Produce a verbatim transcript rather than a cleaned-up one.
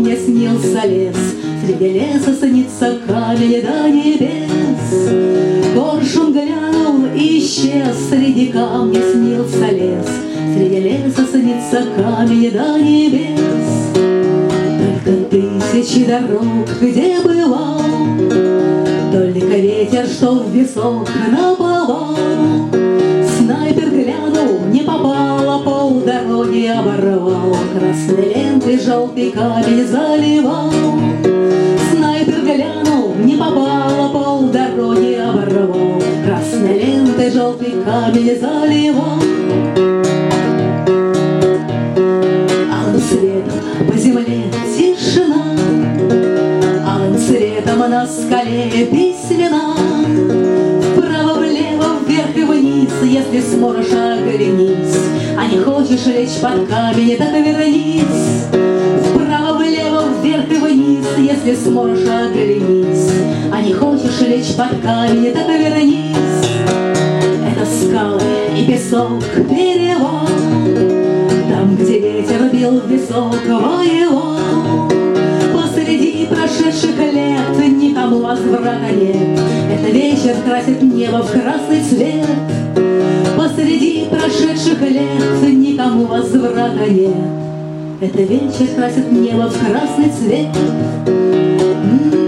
мне снился лес, среди леса снится камень до небес. Коршун глянул и исчез, среди камня снился лес, среди леса снится камень до небес. Только тысячи дорог, где бывал, только ветер, что в висок наповал. Снайпер глянул, не попало, полдороги оборвал, красной лентой желтый камень заливал. Снайпер глянул, не попало, полдороги оборвал, красной лентой желтый камень заливал. Алым светом по земле тишина, алым цветом на скале письмена. Вправо-влево, вверх и вниз, если сможешь, оглянись, а не хочешь лечь под камень, так вернись. Вправо-влево, вверх и вниз, если сможешь, оглянись, а не хочешь лечь под камень, так вернись. Это скалы и песок, перевал, там, где ветер бил в висок, воевал. Посреди прошедших лет никому возврата нет, это вечер красит небо в красный цвет. Посреди прошедших лет никому возврата нет, это вечер красит небо в красный цвет.